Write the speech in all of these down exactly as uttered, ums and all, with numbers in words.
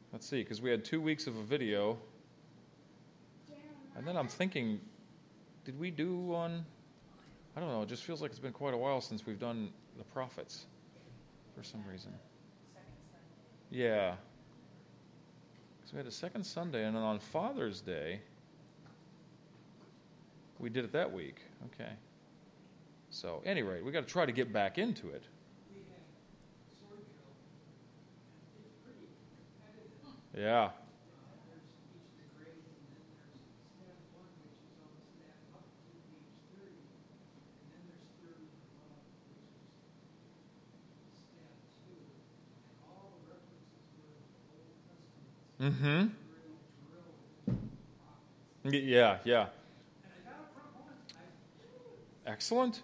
let's see, because we had two weeks of a video. And then I'm thinking, did we do one? I don't know. It just feels like it's been quite a while since we've done the prophets for some reason. Yeah. So we had a second Sunday, and then on Father's Day, we did it that week. Okay. So, at any rate, we've got to try to get back into it. Yeah. Mm-hmm. Yeah, yeah. Excellent.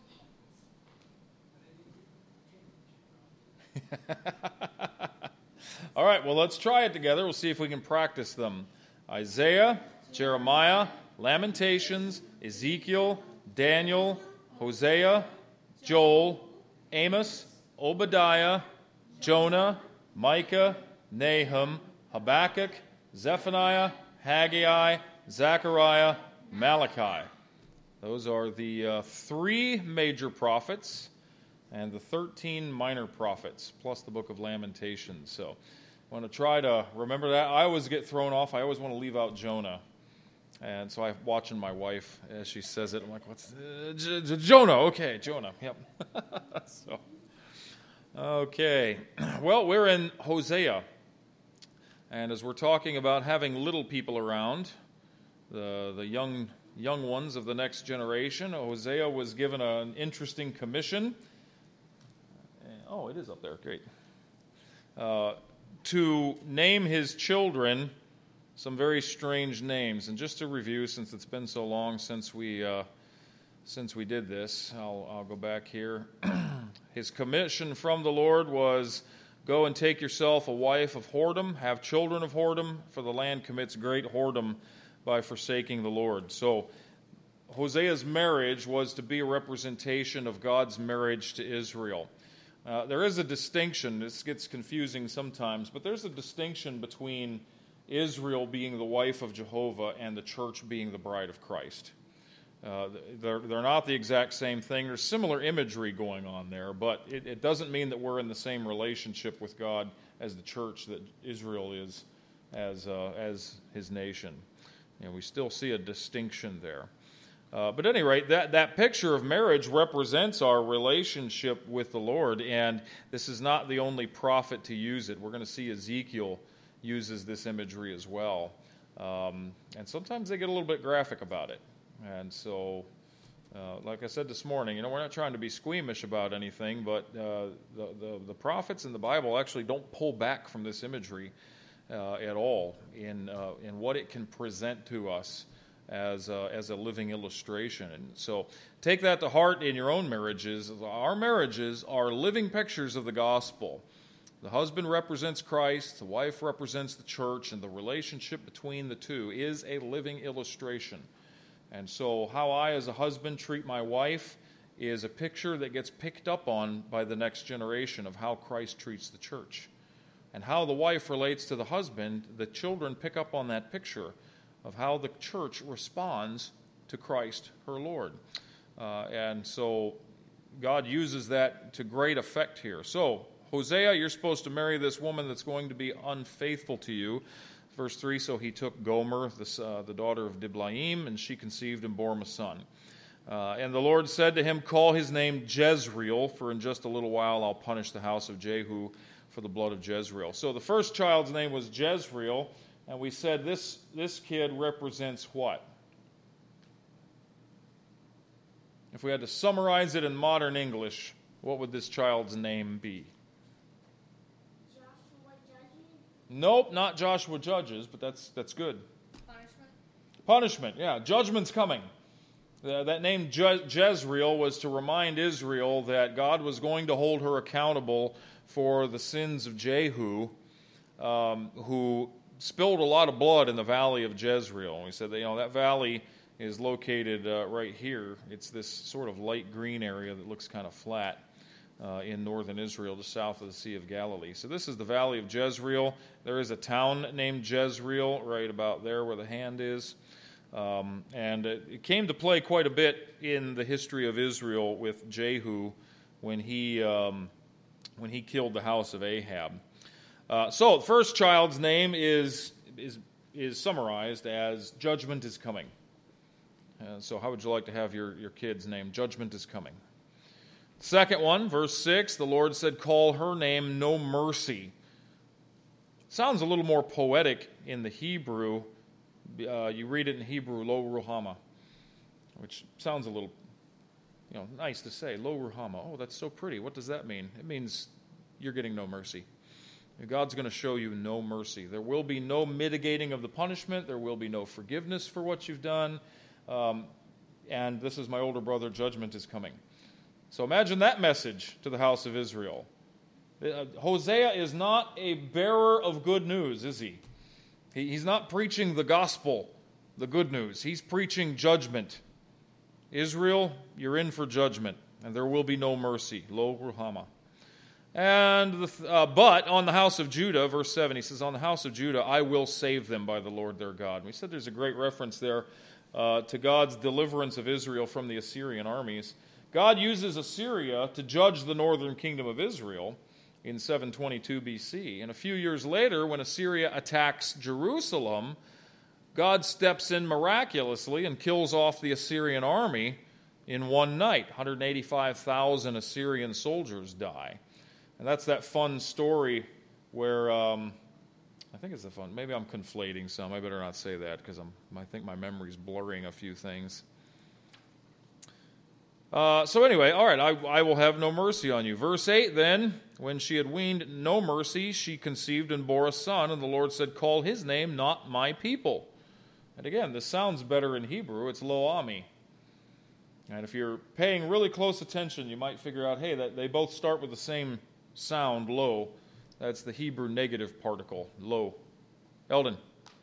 All right, well, let's try it together. We'll see if we can practice them. Isaiah, Jeremiah, Lamentations, Ezekiel, Daniel, Hosea, Joel, Amos, Obadiah, Jonah, Micah, Nahum, Habakkuk, Zephaniah, Haggai, Zechariah, Malachi. Those are the uh, three major prophets and the thirteen minor prophets, plus the book of Lamentations. So I want to try to remember that. I always get thrown off. I always want to leave out Jonah. And so I'm watching my wife as she says it. I'm like, what's uh, J- J- Jonah? Okay, Jonah. Yep. so, okay. Well, we're in Hosea. And as we're talking about having little people around, the the young young ones of the next generation, Hosea was given an interesting commission. Oh, it is up there. Great. Uh, to name his children some very strange names. And just to review, since it's been so long since we uh, since we did this, I'll, I'll go back here. His commission from the Lord was, go and take yourself a wife of whoredom, have children of whoredom, for the land commits great whoredom by forsaking the Lord. So Hosea's marriage was to be a representation of God's marriage to Israel. Uh, there is a distinction. This gets confusing sometimes, but there's a distinction between Israel being the wife of Jehovah and the church being the bride of Christ. Uh, they're, they're not the exact same thing. There's similar imagery going on there, but it, it doesn't mean that we're in the same relationship with God as the church that Israel is as uh, as his nation. You know, we still see a distinction there. Uh, but at any rate, that, that picture of marriage represents our relationship with the Lord, and this is not the only prophet to use it. We're going to see Ezekiel uses this imagery as well. Um, and sometimes they get a little bit graphic about it. And so, uh, like I said this morning, you know, we're not trying to be squeamish about anything, but uh, the, the, the prophets in the Bible actually don't pull back from this imagery uh, at all in uh, in what it can present to us as a, as a living illustration. And so take that to heart in your own marriages. Our marriages are living pictures of the gospel. The husband represents Christ, the wife represents the church, and the relationship between the two is a living illustration. And so how I as a husband treat my wife is a picture that gets picked up on by the next generation of how Christ treats the church. And how the wife relates to the husband, the children pick up on that picture of how the church responds to Christ, her Lord. Uh, and so God uses that to great effect here. So, Hosea, you're supposed to marry this woman that's going to be unfaithful to you. Verse three, so he took Gomer, this, uh, the daughter of Diblaim, and she conceived and bore him a son. Uh, and the Lord said to him, call his name Jezreel, for in just a little while I'll punish the house of Jehu for the blood of Jezreel. So the first child's name was Jezreel, and we said this, this kid represents what? If we had to summarize it in modern English, what would this child's name be? Nope, not Joshua Judges, but that's that's good. Punishment? Punishment, yeah. Judgment's coming. Uh, that name Je- Jezreel was to remind Israel that God was going to hold her accountable for the sins of Jehu, um, who spilled a lot of blood in the valley of Jezreel. We said that, you know, that valley is located uh, right here. It's this sort of light green area that looks kind of flat. uh, in northern Israel, just south of the Sea of Galilee. So this is the valley of Jezreel. There is a town named Jezreel right about there where the hand is. Um, and it, it came to play quite a bit in the history of Israel with Jehu when he um, when he killed the house of Ahab. Uh, so the first child's name is is is summarized as Judgment is Coming. Uh, so how would you like to have your, your kid's name? Judgment is Coming. Second one, verse six, the Lord said, call her name No Mercy. Sounds a little more poetic in the Hebrew. Uh, you read it in Hebrew, Lo Ruhama, which sounds a little, you know, nice to say. Lo Ruhama. Oh, that's so pretty. What does that mean? It means you're getting no mercy. God's going to show you no mercy. There will be no mitigating of the punishment. There will be no forgiveness for what you've done. Um, and this is my older brother, judgment is coming. So imagine that message to the house of Israel. Uh, Hosea is not a bearer of good news, is he? he? He's not preaching the gospel, the good news. He's preaching judgment. Israel, you're in for judgment, and there will be no mercy. Lo Ruhama. And the, uh, but on the house of Judah, verse seven, he says, on the house of Judah, I will save them by the Lord their God. And we said there's a great reference there uh, to God's deliverance of Israel from the Assyrian armies. God uses Assyria to judge the northern kingdom of Israel in seven twenty-two B C. And a few years later, when Assyria attacks Jerusalem, God steps in miraculously and kills off the Assyrian army in one night. one hundred eighty-five thousand Assyrian soldiers die. And that's that fun story where, um, I think it's a fun, maybe I'm conflating some. I better not say that because I'm, I think my memory's blurring a few things. Uh, so anyway, all right, I, I will have no mercy on you. Verse eight then, when she had weaned no mercy, she conceived and bore a son, and the Lord said, call his name not my people. And again, this sounds better in Hebrew. It's Lo Ami. And if you're paying really close attention, you might figure out, hey, that they both start with the same sound, lo. That's the Hebrew negative particle, lo. Eldon.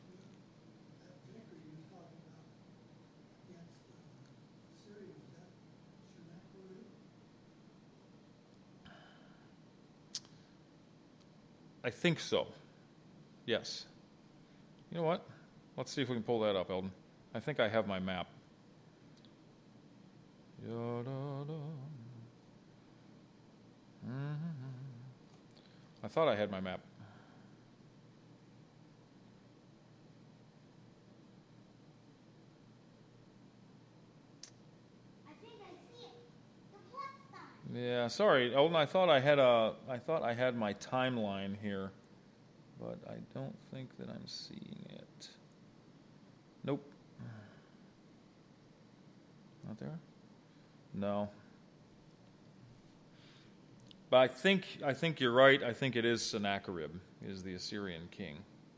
I think so. Yes. You know what? Let's see if we can pull that up, Eldon. I think I have my map. Da-da-da. Mm-hmm. I thought I had my map. I think I see it. The plus sign. Yeah, sorry, Eldon. I thought I had a. I thought I had my timeline here, but I don't think that I'm seeing it. Nope. Not there? No. But I think I think you're right. I think it is Sennacherib, is the Assyrian king.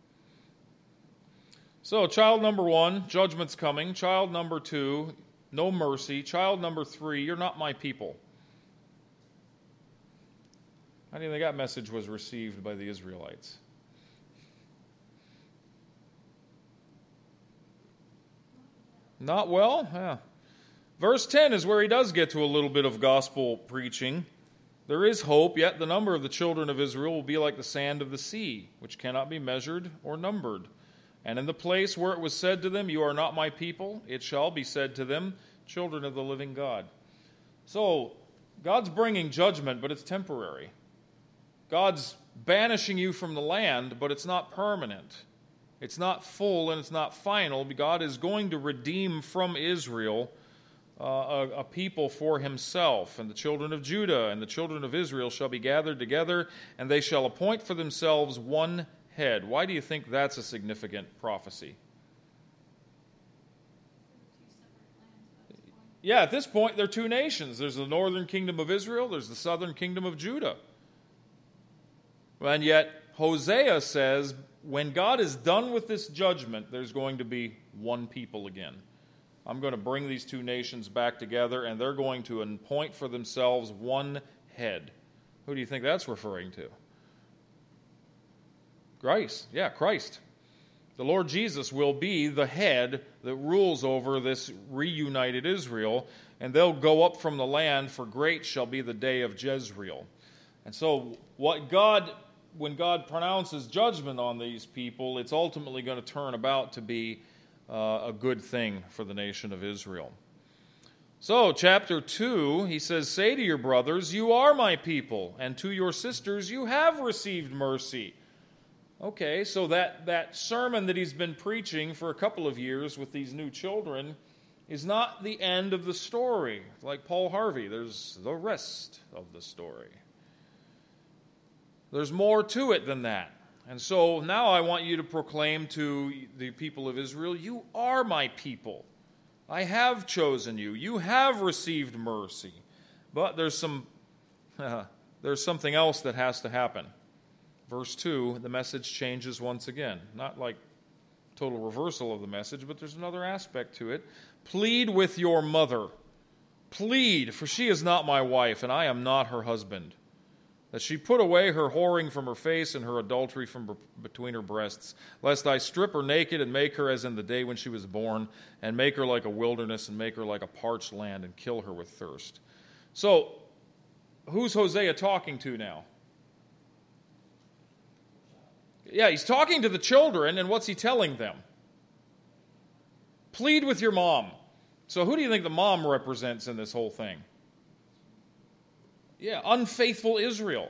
So, child number one, judgment's coming. Child number two, no mercy. Child number three, you're not my people. How do you think that message was received by the Israelites? Not well? Yeah. Verse ten is where he does get to a little bit of gospel preaching. There is hope, yet the number of the children of Israel will be like the sand of the sea, which cannot be measured or numbered. And in the place where it was said to them, you are not my people, it shall be said to them, children of the living God. So, God's bringing judgment, but it's temporary. God's banishing you from the land, but it's not permanent. It's not full and it's not final. God is going to redeem from Israel uh, a, a people for himself. And the children of Judah and the children of Israel shall be gathered together, and they shall appoint for themselves one head. Why do you think that's a significant prophecy? Yeah, at this point, there are two nations. There's the northern kingdom of Israel, there's the southern kingdom of Judah. And yet, Hosea says, when God is done with this judgment, there's going to be one people again. I'm going to bring these two nations back together, and they're going to appoint for themselves one head. Who do you think that's referring to? Christ. Yeah, Christ. The Lord Jesus will be the head that rules over this reunited Israel, and they'll go up from the land, for great shall be the day of Jezreel. And so what God, when God pronounces judgment on these people, it's ultimately going to turn about to be uh, a good thing for the nation of Israel. So, chapter two, he says, "Say to your brothers, you are my people, and to your sisters you have received mercy." Okay, so that, that sermon that he's been preaching for a couple of years with these new children is not the end of the story. Like Paul Harvey, there's the rest of the story. There's more to it than that. And so now I want you to proclaim to the people of Israel, you are my people. I have chosen you. You have received mercy. But there's some uh, there's something else that has to happen. Verse two, the message changes once again. Not like total reversal of the message, but there's another aspect to it. "Plead with your mother. Plead, for she is not my wife, and I am not her husband. That she put away her whoring from her face and her adultery from be- between her breasts, lest I strip her naked and make her as in the day when she was born, and make her like a wilderness and make her like a parched land and kill her with thirst." So, who's Hosea talking to now? Yeah, he's talking to the children, and what's he telling them? Plead with your mom. So who do you think the mom represents in this whole thing? Yeah, unfaithful Israel.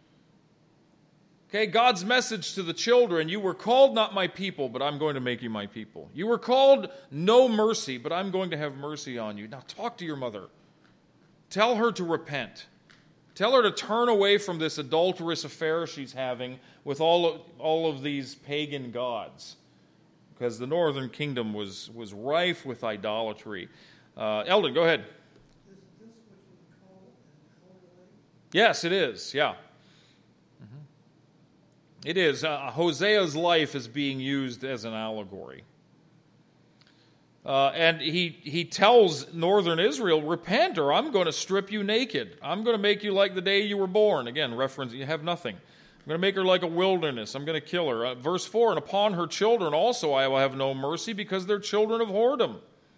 Okay, God's message to the children, you were called not my people, but I'm going to make you my people. You were called no mercy, but I'm going to have mercy on you. Now talk to your mother. Tell her to repent. Tell her to turn away from this adulterous affair she's having with all of, all of these pagan gods. Because the northern kingdom was, was rife with idolatry. Uh, Eldon, go ahead. Is this what we call an allegory? Yes, it is, yeah. Mm-hmm. It is. Uh, Hosea's life is being used as an allegory. Uh, and he, he tells northern Israel, repent or I'm going to strip you naked. I'm going to make you like the day you were born. Again, reference, you have nothing. I'm going to make her like a wilderness. I'm going to kill her. Uh, verse four, and upon her children also I will have no mercy because they're children of whoredom.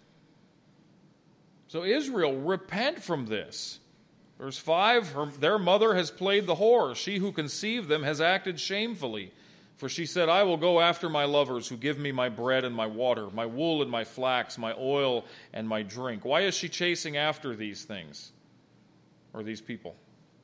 So Israel, repent from this. Verse five, her, their mother has played the whore. She who conceived them has acted shamefully. For she said, I will go after my lovers who give me my bread and my water, my wool and my flax, my oil and my drink. Why is she chasing after these things? Or these people?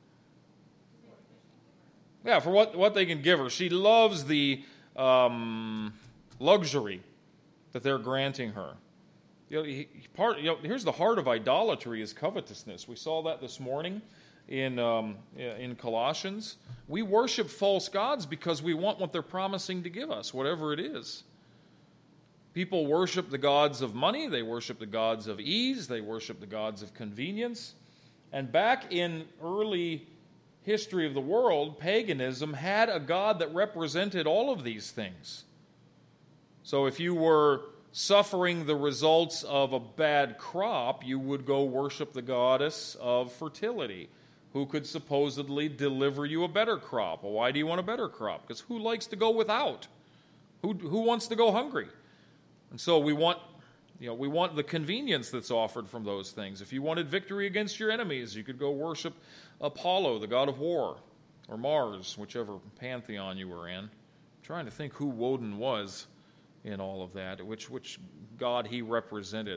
Yeah, for what, what they can give her. She loves the um, luxury that they're granting her. You know, he, part, you know, here's the heart of idolatry is covetousness. We saw that this morning in um, in Colossians. We worship false gods because we want what they're promising to give us, whatever it is. People worship the gods of money. They worship the gods of ease. They worship the gods of convenience. And back in early history of the world, paganism had a god that represented all of these things. So if you were suffering the results of a bad crop, you would go worship the goddess of fertility, who could supposedly deliver you a better crop. Well, why do you want a better crop? Because who likes to go without? Who, who wants to go hungry? And so we want, you know, we want the convenience that's offered from those things. If you wanted victory against your enemies, you could go worship Apollo, the god of war, or Mars, whichever pantheon you were in. I'm trying to think who Woden was in all of that, which which god he represented.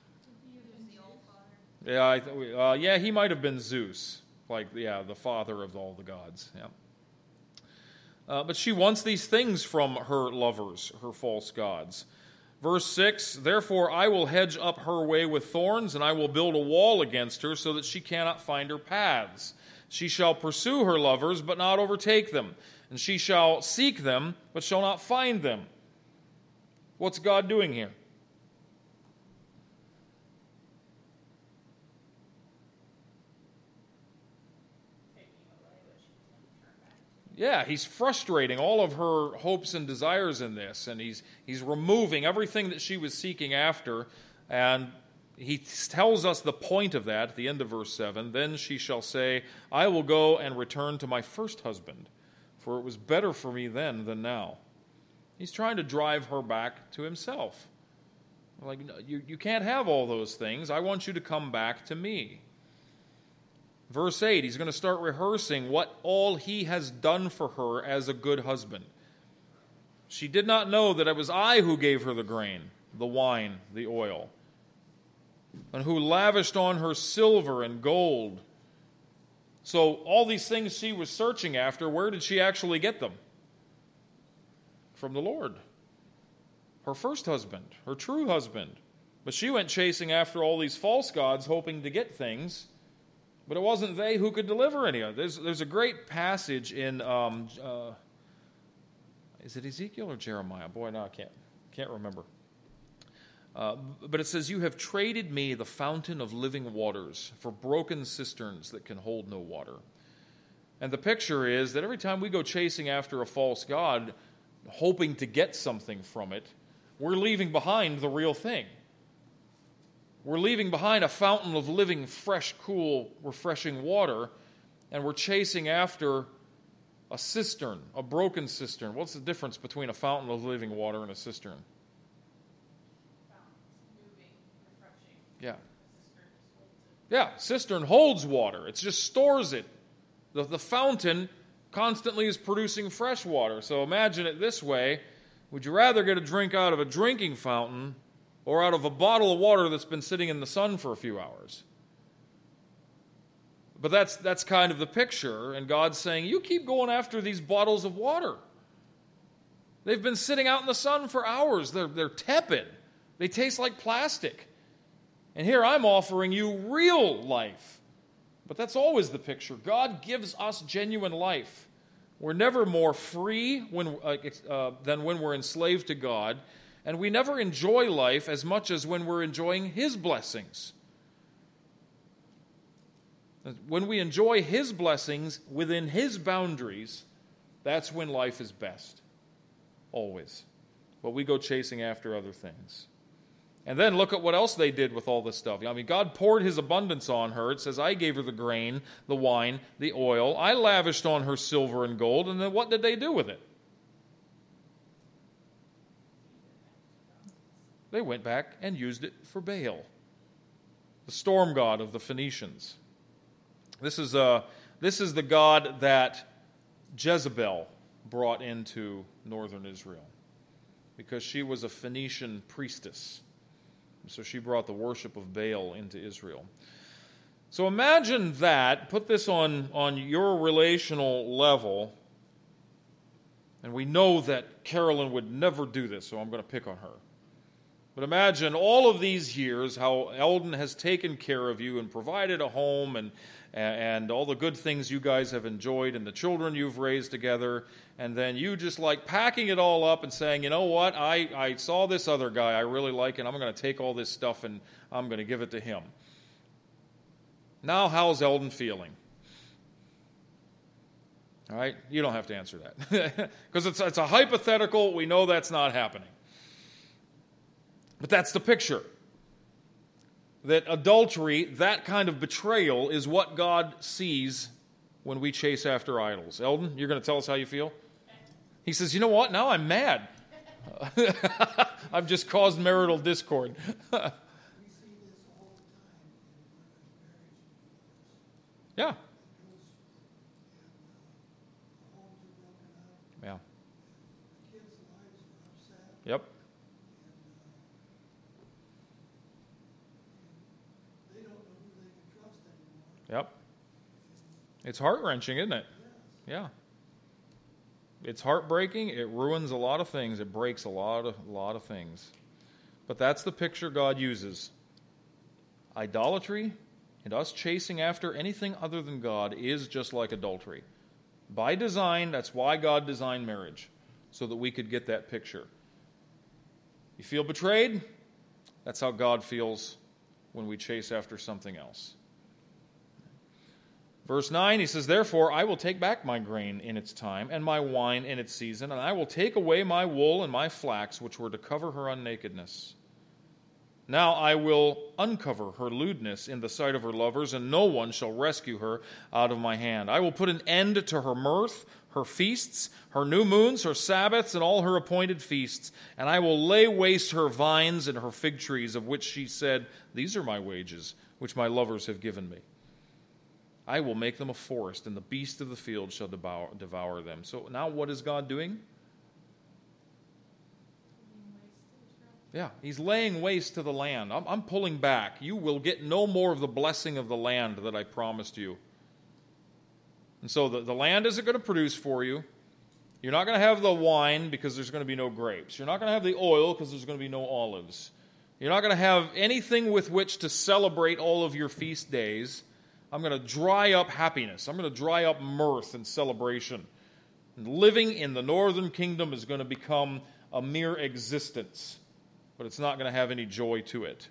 Yeah, I th- uh, yeah, he might have been Zeus, like yeah, the father of all the gods. Yeah. Uh, but she wants these things from her lovers, her false gods. Verse six, therefore I will hedge up her way with thorns, and I will build a wall against her, so that she cannot find her paths. She shall pursue her lovers, but not overtake them. And she shall seek them, but shall not find them. What's God doing here? Yeah, he's frustrating all of her hopes and desires in this, and he's he's removing everything that she was seeking after, and he tells us the point of that at the end of verse seven. Then she shall say, I will go and return to my first husband, for it was better for me then than now. He's trying to drive her back to himself. Like, no, you, you can't have all those things. I want you to come back to me. Verse eight, he's going to start rehearsing what all he has done for her as a good husband. She did not know that it was I who gave her the grain, the wine, the oil, and who lavished on her silver and gold. So all these things she was searching after, where did she actually get them? From the Lord. Her first husband, her true husband. But she went chasing after all these false gods, hoping to get things. But it wasn't they who could deliver any of it. There's, there's a great passage in, um, uh, is it Ezekiel or Jeremiah? Boy, no, I can't, can't remember. Uh, but it says, you have traded me the fountain of living waters for broken cisterns that can hold no water. And the picture is that every time we go chasing after a false god, hoping to get something from it, we're leaving behind the real thing. We're leaving behind a fountain of living, fresh, cool, refreshing water, and we're chasing after a cistern, a broken cistern. What's the difference between a fountain of living water and a cistern? Moving, refreshing. Yeah. Cistern Yeah, cistern holds water. It just stores it. The, the fountain constantly is producing fresh water. So imagine it this way. Would you rather get a drink out of a drinking fountain or out of a bottle of water that's been sitting in the sun for a few hours? But that's, that's kind of the picture, and God's saying, you keep going after these bottles of water. They've been sitting out in the sun for hours. They're, they're tepid. They taste like plastic. And here I'm offering you real life. But that's always the picture. God gives us genuine life. We're never more free when, uh, uh, than when we're enslaved to God, and we never enjoy life as much as when we're enjoying His blessings. When we enjoy His blessings within His boundaries, that's when life is best. Always. But we go chasing after other things. And then look at what else they did with all this stuff. I mean, God poured His abundance on her. It says, I gave her the grain, the wine, the oil. I lavished on her silver and gold. And then what did they do with it? They went back and used it for Baal, the storm god of the Phoenicians. This is, uh, this is the god that Jezebel brought into northern Israel because she was a Phoenician priestess. So she brought the worship of Baal into Israel. So imagine that, put this on, on your relational level, and we know that Carolyn would never do this, so I'm going to pick on her. But imagine all of these years how Eldon has taken care of you and provided a home and, and all the good things you guys have enjoyed and the children you've raised together, and then you just like packing it all up and saying, you know what, I, I saw this other guy I really like, and I'm going to take all this stuff and I'm going to give it to him. Now how's Eldon feeling? All right, you don't have to answer that. Because it's, it's a hypothetical, we know that's not happening. But that's the picture. That adultery, that kind of betrayal, is what God sees when we chase after idols. Eldon, you're going to tell us how you feel? He says, you know what? Now I'm mad. I've just caused marital discord. We see this all the time in Yeah. marriage. Because, and, uh, the homes are broken up, Yeah. the kids' lives are upset, Yep. and, uh, and they don't know who they can trust anymore. Yep. It's heart-wrenching, isn't it? Yeah. It's heartbreaking. It ruins a lot of things. It breaks a lot of, a lot of things. But that's the picture God uses. Idolatry and us chasing after anything other than God is just like adultery. By design, that's why God designed marriage, so that we could get that picture. You feel betrayed? That's how God feels when we chase after something else. Verse nine, he says, therefore I will take back my grain in its time, and my wine in its season, and I will take away my wool and my flax, which were to cover her unnakedness. Now I will uncover her lewdness in the sight of her lovers, and no one shall rescue her out of my hand. I will put an end to her mirth, her feasts, her new moons, her Sabbaths, and all her appointed feasts. And I will lay waste her vines and her fig trees, of which she said, These are my wages, which my lovers have given me. I will make them a forest, and the beasts of the field shall devour, devour them. So now what is God doing? Yeah, he's laying waste to the land. I'm, I'm pulling back. You will get no more of the blessing of the land that I promised you. And so the, the land isn't going to produce for you. You're not going to have the wine because there's going to be no grapes. You're not going to have the oil because there's going to be no olives. You're not going to have anything with which to celebrate all of your feast days. I'm going to dry up happiness. I'm going to dry up mirth and celebration. And living in the northern kingdom is going to become a mere existence, but it's not going to have any joy to it.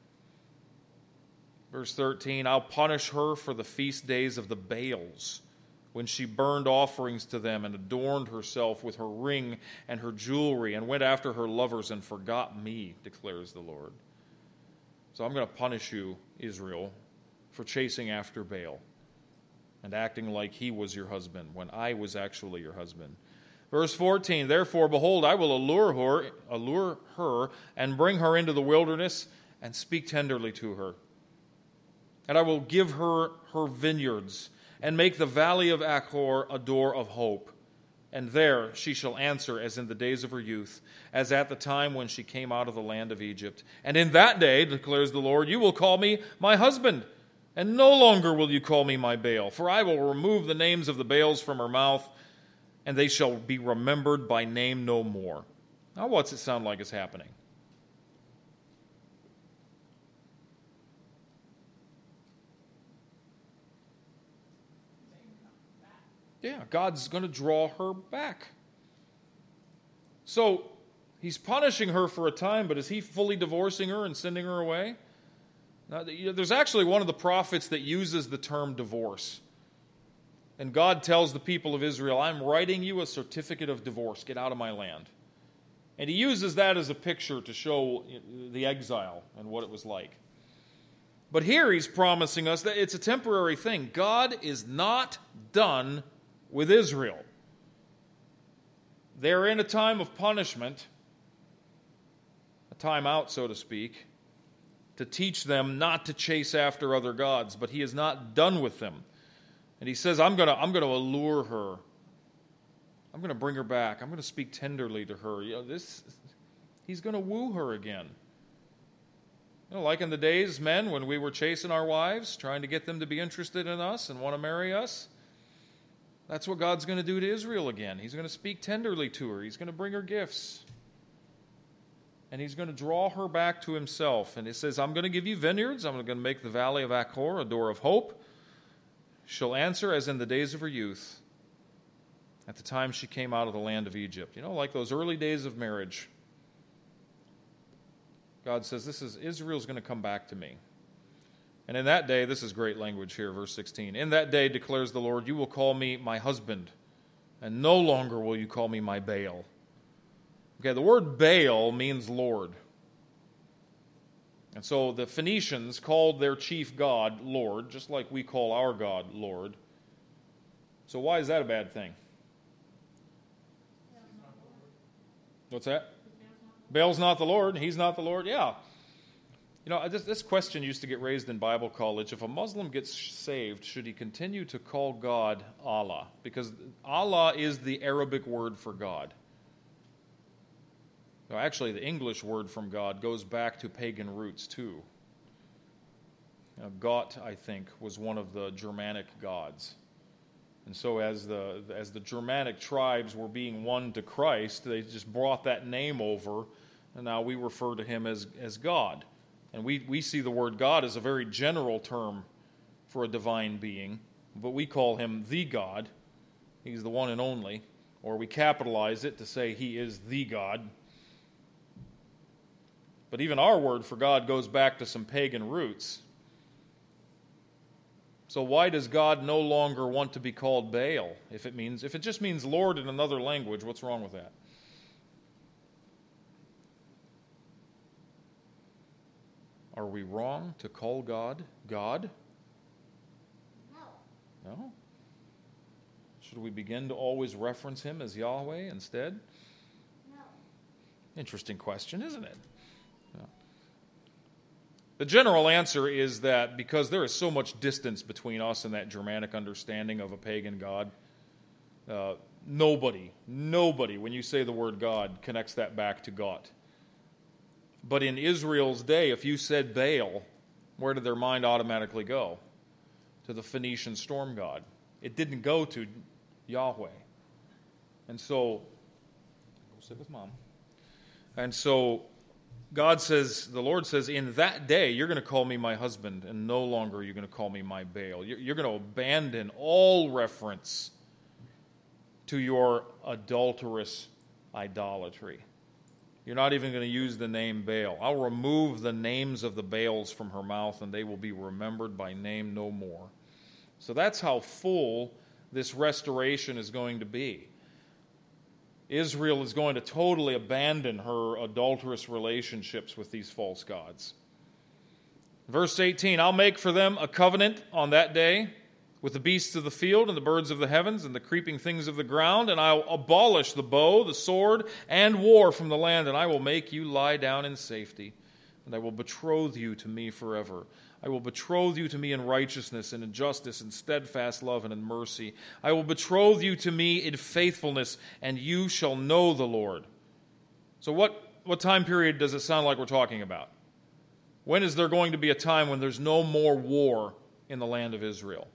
Verse thirteen, I'll punish her for the feast days of the Baals, when she burned offerings to them and adorned herself with her ring and her jewelry and went after her lovers and forgot me, declares the Lord. So I'm going to punish you, Israel, for chasing after Baal and acting like he was your husband when I was actually your husband. Verse fourteen, therefore, behold, I will allure her, allure her and bring her into the wilderness and speak tenderly to her. And I will give her her vineyards and make the valley of Achor a door of hope. And there she shall answer as in the days of her youth, as at the time when she came out of the land of Egypt. And in that day, declares the Lord, you will call me my husband, and no longer will you call me my Baal. For I will remove the names of the Baals from her mouth, and they shall be remembered by name no more. Now what's it sound like is happening? Yeah, God's going to draw her back. So he's punishing her for a time, but is he fully divorcing her and sending her away? Now, there's actually one of the prophets that uses the term divorce. And God tells the people of Israel, I'm writing you a certificate of divorce. Get out of my land. And he uses that as a picture to show the exile and what it was like. But here he's promising us that it's a temporary thing. God is not done with Israel. They're in a time of punishment, a time out, so to speak, to teach them not to chase after other gods, but he is not done with them. And he says, I'm going to I'm going to allure her. I'm going to bring her back. I'm going to speak tenderly to her. You know, this, he's going to woo her again. You know, like in the days, men, when we were chasing our wives, trying to get them to be interested in us and want to marry us. That's what God's going to do to Israel again. He's going to speak tenderly to her. He's going to bring her gifts. And he's going to draw her back to himself. And he says, I'm going to give you vineyards. I'm going to make the valley of Achor a door of hope. She'll answer as in the days of her youth, at the time she came out of the land of Egypt. You know, like those early days of marriage. God says, this is Israel's going to come back to me. And in that day, this is great language here, verse sixteen. In that day, declares the Lord, you will call me my husband, and no longer will you call me my Baal. Okay, the word Baal means Lord. And so the Phoenicians called their chief god Lord, just like we call our God Lord. So why is that a bad thing? What's that? Baal's not the Lord. He's not the Lord. Yeah. You know, this, this question used to get raised in Bible college. If a Muslim gets saved, should he continue to call God Allah? Because Allah is the Arabic word for God. Now, actually, the English word from God goes back to pagan roots, too. You know, Got, I think, was one of the Germanic gods. And so as the, as the Germanic tribes were being won to Christ, they just brought that name over, and now we refer to him as, as God. And we, we see the word God as a very general term for a divine being, but we call him the God. He's the one and only. Or we capitalize it to say he is the God. But even our word for God goes back to some pagan roots. So why does God no longer want to be called Baal? If it means, if it just means Lord in another language, what's wrong with that? Are we wrong to call God God? No. No? Should we begin to always reference him as Yahweh instead? No. Interesting question, isn't it? Yeah. The general answer is that because there is so much distance between us and that Germanic understanding of a pagan god, uh, nobody, nobody, when you say the word God, connects that back to God. But in Israel's day, if you said Baal, where did their mind automatically go? To the Phoenician storm god. It didn't go to Yahweh. And so, go sit with Mom. And so, God says, the Lord says, in that day, you're going to call me my husband, and no longer are you going to call me my Baal. You're going to abandon all reference to your adulterous idolatry. You're not even going to use the name Baal. I'll remove the names of the Baals from her mouth, and they will be remembered by name no more. So that's how full this restoration is going to be. Israel is going to totally abandon her adulterous relationships with these false gods. Verse eighteen, I'll make for them a covenant on that day with the beasts of the field and the birds of the heavens and the creeping things of the ground, and I'll abolish the bow, the sword, and war from the land, and I will make you lie down in safety, and I will betroth you to me forever. I will betroth you to me in righteousness and in justice and steadfast love and in mercy. I will betroth you to me in faithfulness, and you shall know the Lord. So what, what time period does it sound like we're talking about? When is there going to be a time when there's no more war in the land of Israel?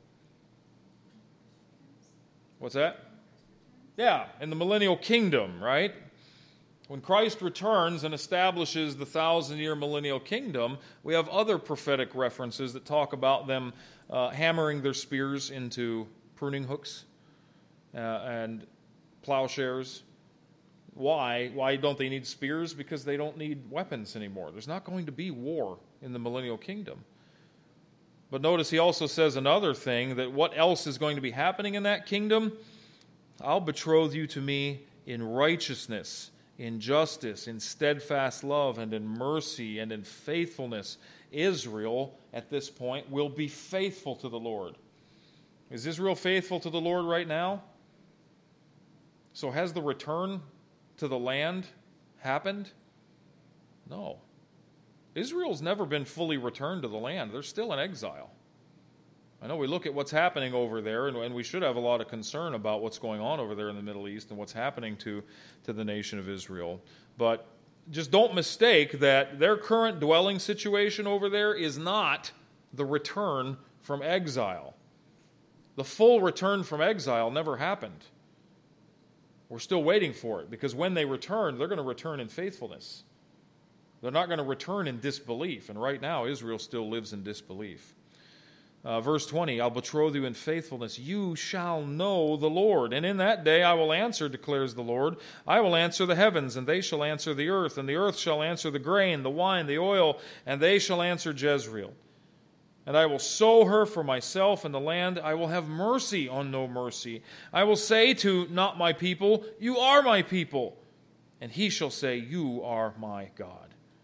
What's that? Yeah, in the millennial kingdom, right? When Christ returns and establishes the thousand-year millennial kingdom, we have other prophetic references that talk about them uh, hammering their spears into pruning hooks uh, and plowshares. Why? Why don't they need spears? Because they don't need weapons anymore. There's not going to be war in the millennial kingdom. But notice he also says another thing, that what else is going to be happening in that kingdom? I'll betroth you to me in righteousness, in justice, in steadfast love, and in mercy, and in faithfulness. Israel, at this point, will be faithful to the Lord. Is Israel faithful to the Lord right now? So has the return to the land happened? No. Israel's never been fully returned to the land. They're still in exile. I know we look at what's happening over there, and, and we should have a lot of concern about what's going on over there in the Middle East and what's happening to, to the nation of Israel. But just don't mistake that their current dwelling situation over there is not the return from exile. The full return from exile never happened. We're still waiting for it, because when they return, they're going to return in faithfulness. They're not going to return in disbelief. And right now, Israel still lives in disbelief. Uh, verse twenty, I'll betroth you in faithfulness. You shall know the Lord. And in that day I will answer, declares the Lord. I will answer the heavens, and they shall answer the earth. And the earth shall answer the grain, the wine, the oil, and they shall answer Jezreel. And I will sow her for myself in the land. I will have mercy on no mercy. I will say to not my people, you are my people. And he shall say, you are my God.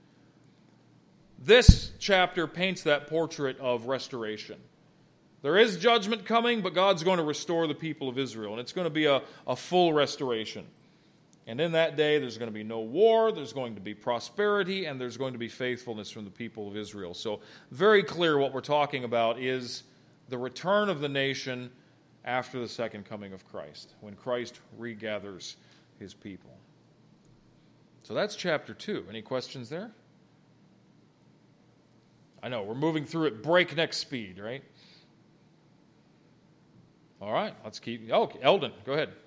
This chapter paints that portrait of restoration. There is judgment coming, but God's going to restore the people of Israel, and it's going to be a, a full restoration. And in that day, there's going to be no war, there's going to be prosperity, and there's going to be faithfulness from the people of Israel. So very clear what we're talking about is the return of the nation after the second coming of Christ, when Christ regathers his people. So that's chapter two. Any questions there? I know, we're moving through at breakneck speed, right? All right, let's keep... Oh, Eldon, go ahead. Is,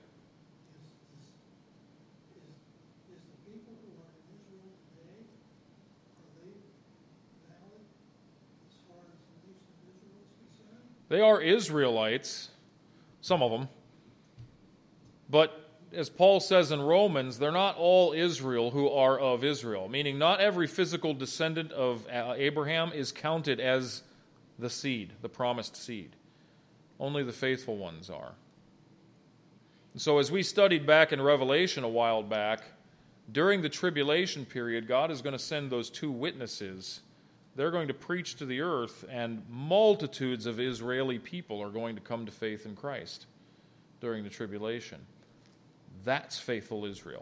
is, is the people who are in Israel today, are they valid as far as the nation of Israel is concerned? They are Israelites, some of them. But as Paul says in Romans, they're not all Israel who are of Israel, meaning not every physical descendant of Abraham is counted as the seed, the promised seed. Only the faithful ones are. And so as we studied back in Revelation a while back, during the tribulation period, God is going to send those two witnesses they're going to preach to the earth, and multitudes of Israeli people are going to come to faith in Christ during the tribulation. That's faithful Israel.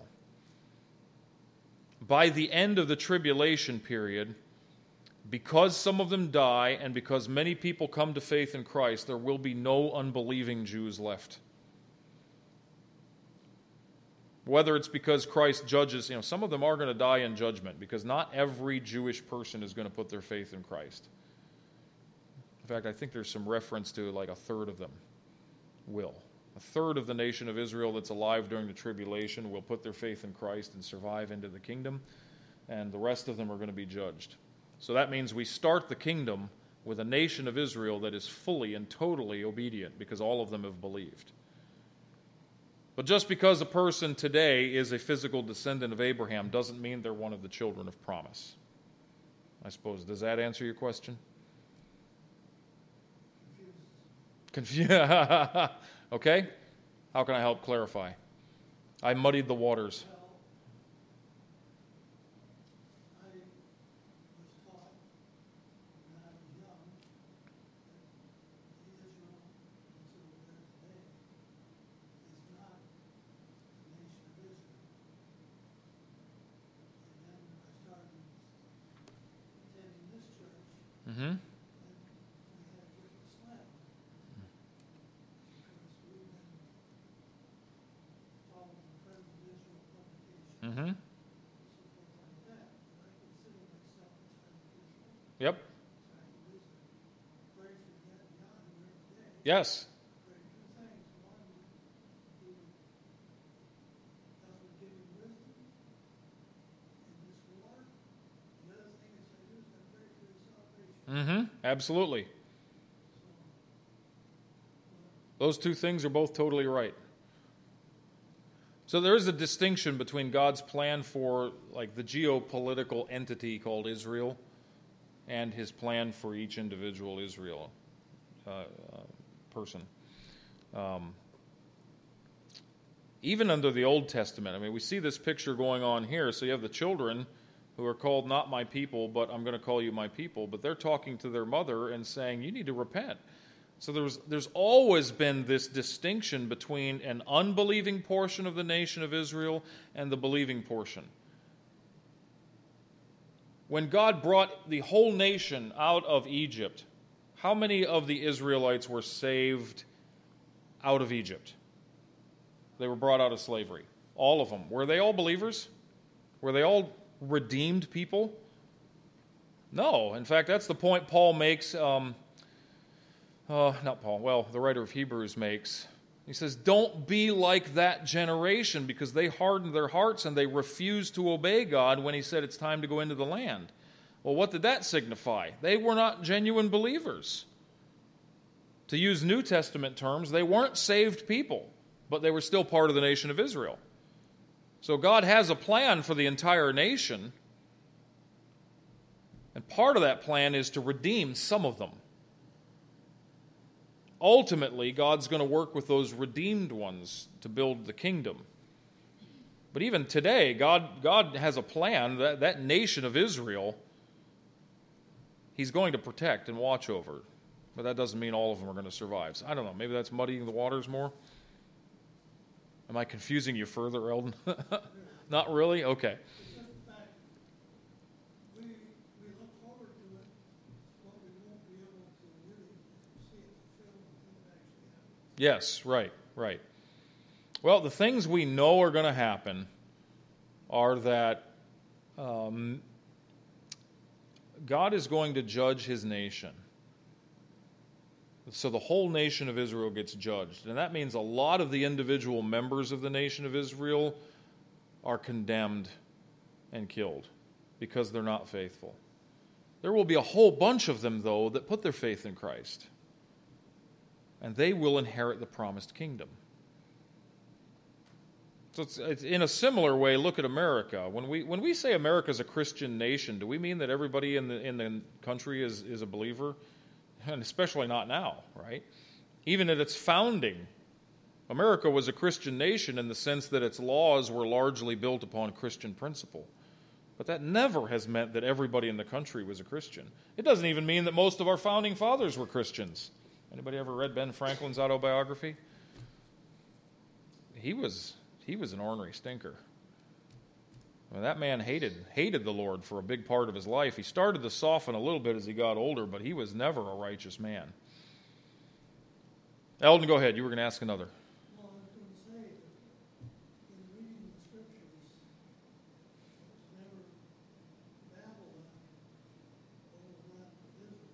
By the end of the tribulation period, because some of them die and because many people come to faith in Christ, there will be no unbelieving Jews left. Whether it's because Christ judges, you know, some of them are going to die in judgment because not every Jewish person is going to put their faith in Christ. In fact, I think there's some reference to like a third of them will. A third of the nation of Israel that's alive during the tribulation will put their faith in Christ and survive into the kingdom, and the rest of them are going to be judged. So that means we start the kingdom with a nation of Israel that is fully and totally obedient because all of them have believed. But just because a person today is a physical descendant of Abraham doesn't mean they're one of the children of promise. I suppose. Does that answer your question? Confused. Okay. How can I help clarify? I muddied the waters. Mm-hmm. Mm-hmm. Yep. Yes. Mm-hmm. Absolutely. Those two things are both totally right. So there is a distinction between God's plan for like the geopolitical entity called Israel and his plan for each individual Israel uh, uh, person. Um, even under the Old Testament, I mean, we see this picture going on here. So you have the children who are called not my people, but I'm going to call you my people. But they're talking to their mother and saying, you need to repent. So there's, there's always been this distinction between an unbelieving portion of the nation of Israel and the believing portion. When God brought the whole nation out of Egypt, how many of the Israelites were saved out of Egypt? They were brought out of slavery. All of them. Were they all believers? Were they all redeemed people? No. In fact, that's the point Paul makes, um, uh, not Paul, well, the writer of Hebrews makes. He says, don't be like that generation because they hardened their hearts and they refused to obey God when he said it's time to go into the land. Well, what did that signify? They were not genuine believers. To use New Testament terms, they weren't saved people, but they were still part of the nation of Israel. So God has a plan for the entire nation, and part of that plan is to redeem some of them. Ultimately, God's going to work with those redeemed ones to build the kingdom. But even today, God, God has a plan that that nation of Israel, he's going to protect and watch over. But that doesn't mean all of them are going to survive. So I don't know. Maybe that's muddying the waters more. Am I confusing you further, Eldon? Not really? Okay. It's just the fact we, we look forward to it, but we won't be able to really see it fulfilled until it actually happens. Yes, right, right. Well, the things we know are going to happen are that um, God is going to judge his nation. So the whole nation of Israel gets judged. And that means a lot of the individual members of the nation of Israel are condemned and killed because they're not faithful. There will be a whole bunch of them, though, that put their faith in Christ. And they will inherit the promised kingdom. So it's, it's in a similar way, look at America. When we when we say America is a Christian nation, do we mean that everybody in the in the country is, is a believer? And especially not now, right? Even at its founding, America was a Christian nation in the sense that its laws were largely built upon Christian principle. But that never has meant that everybody in the country was a Christian. It doesn't even mean that most of our founding fathers were Christians. Anybody ever read Ben Franklin's autobiography? He was he was an ornery stinker. I mean, that man hated hated the Lord for a big part of his life. He started to soften a little bit as he got older, but he was never a righteous man. Eldon, go ahead. You were going to ask another. Well, I was going to say that in reading the scriptures, it's never Babylon, all of that of Israel.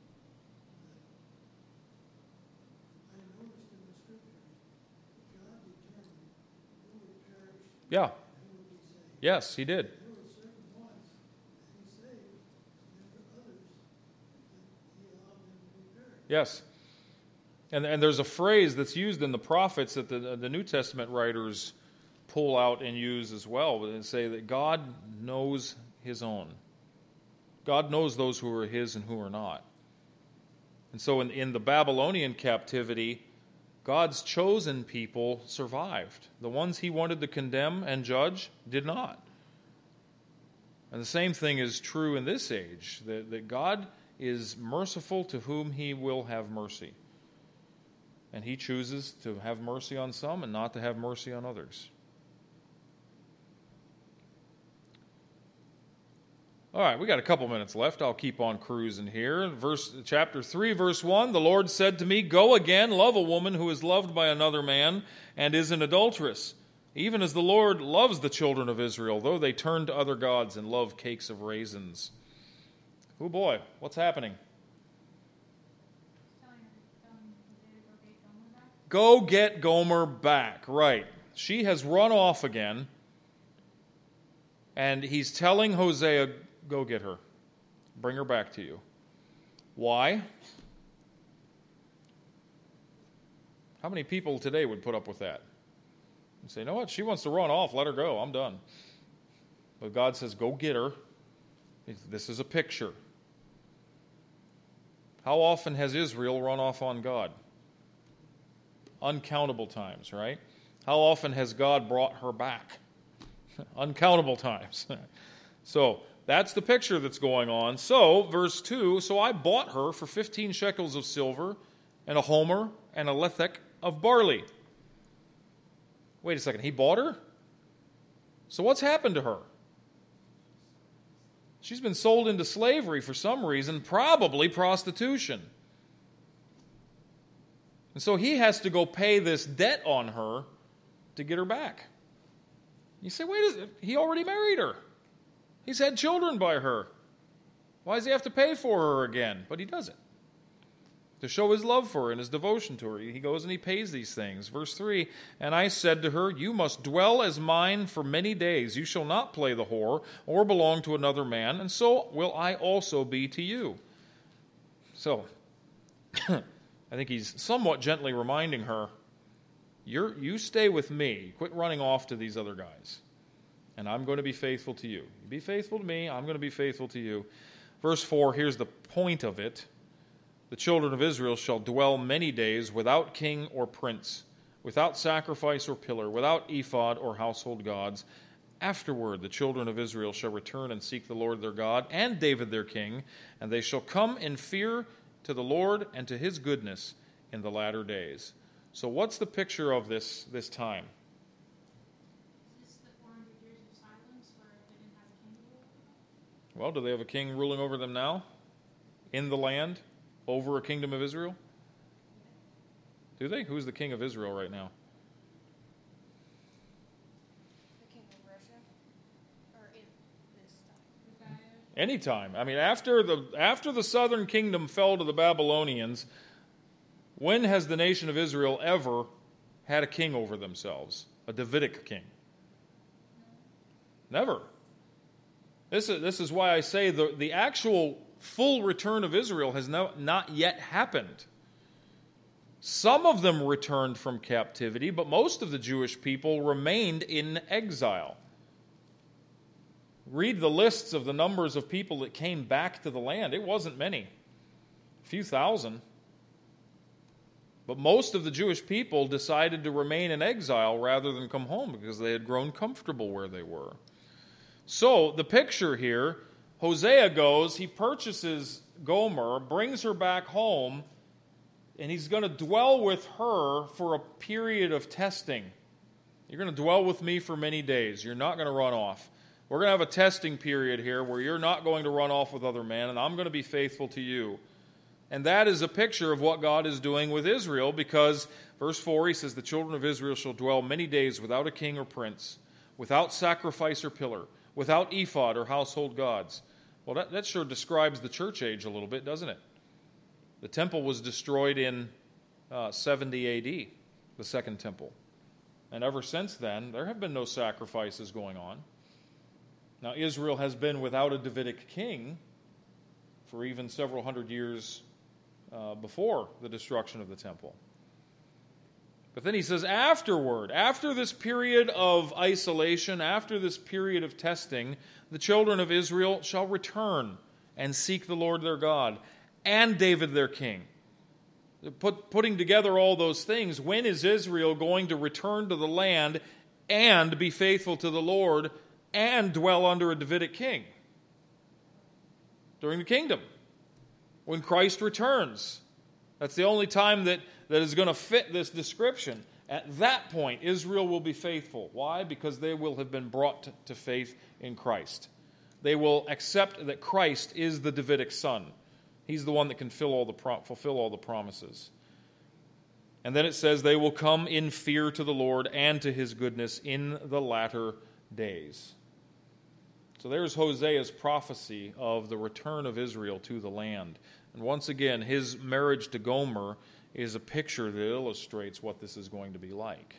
That I noticed in the scriptures that God determined who would perish Yeah. and who would be saved. Yes, he did. There were certain ones that he saved, and there were others that he allowed them to be perished. Yes. And, and there's a phrase that's used in the prophets that the, the New Testament writers pull out and use as well. They say that God knows his own. God knows those who are his and who are not. And so in, in the Babylonian captivity, God's chosen people survived. The ones he wanted to condemn and judge did not. And the same thing is true in this age, that, that God is merciful to whom he will have mercy. And he chooses to have mercy on some and not to have mercy on others. All right, we got a couple minutes left. I'll keep on cruising here. Verse, chapter three, verse one, the Lord said to me, "Go again, love a woman who is loved by another man and is an adulteress, even as the Lord loves the children of Israel, though they turn to other gods and love cakes of raisins." Oh boy, what's happening? Telling her, telling Hosea to go get Gomer back. Go get Gomer back. Right. She has run off again. And he's telling Hosea, go get her. Bring her back to you. Why? How many people today would put up with that? And say, you know what? She wants to run off. Let her go. I'm done. But God says, go get her. This is a picture. How often has Israel run off on God? Uncountable times, right? How often has God brought her back? Uncountable times. So that's the picture that's going on. So, verse two, so I bought her for fifteen shekels of silver and a homer and a lethek of barley. Wait a second, he bought her? So what's happened to her? She's been sold into slavery for some reason, probably prostitution. And so he has to go pay this debt on her to get her back. You say, wait a minute, he already married her. He's had children by her. Why does he have to pay for her again? But he does it. To show his love for her and his devotion to her. He goes and he pays these things. Verse three, and I said to her, you must dwell as mine for many days. You shall not play the whore or belong to another man, and so will I also be to you. So, I think he's somewhat gently reminding her, You're, you stay with me. Quit running off to these other guys. And I'm going to be faithful to you. Be faithful to me. I'm going to be faithful to you. Verse four, here's the point of it. The children of Israel shall dwell many days without king or prince, without sacrifice or pillar, without ephod or household gods. Afterward, the children of Israel shall return and seek the Lord their God and David their king, and they shall come in fear to the Lord and to his goodness in the latter days. So what's the picture of this, this time? Is this the four hundred years of silence where they didn't have a king rule? Well, do they have a king ruling over them now? In the land? Over a kingdom of Israel? Do they? Who's the king of Israel right now? The king of Russia? Or in this time? Uzziah? Anytime. I mean, after the after the southern kingdom fell to the Babylonians, when has the nation of Israel ever had a king over themselves? A Davidic king? Never. This is, this is why I say the, the actual full return of Israel has no, not yet happened. Some of them returned from captivity, but most of the Jewish people remained in exile. Read the lists of the numbers of people that came back to the land. It wasn't many. A few thousand. But most of the Jewish people decided to remain in exile rather than come home because they had grown comfortable where they were. So the picture here, Hosea goes, he purchases Gomer, brings her back home, and he's going to dwell with her for a period of testing. You're going to dwell with me for many days. You're not going to run off. We're going to have a testing period here where you're not going to run off with other men, and I'm going to be faithful to you. And that is a picture of what God is doing with Israel, because verse four, he says, the children of Israel shall dwell many days without a king or prince, without sacrifice or pillar, without ephod or household gods. Well, that, that sure describes the church age a little bit, doesn't it? The temple was destroyed in uh, seventy A D, the second temple. And ever since then, there have been no sacrifices going on. Now, Israel has been without a Davidic king for even several hundred years uh, before the destruction of the temple. But then he says, afterward, after this period of isolation, after this period of testing, the children of Israel shall return and seek the Lord their God and David their king. Put, putting together all those things, when is Israel going to return to the land and be faithful to the Lord and dwell under a Davidic king? During the kingdom, when Christ returns. That's the only time that, that is going to fit this description. At that point, Israel will be faithful. Why? Because they will have been brought to, to faith in Christ. They will accept that Christ is the Davidic son. He's the one that can fill all the pro- fulfill all the promises. And then it says, they will come in fear to the Lord and to his goodness in the latter days. So there's Hosea's prophecy of the return of Israel to the land. And once again, his marriage to Gomer is a picture that illustrates what this is going to be like.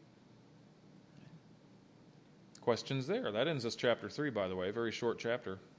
Questions there? That ends us chapter three, by the way, very short chapter.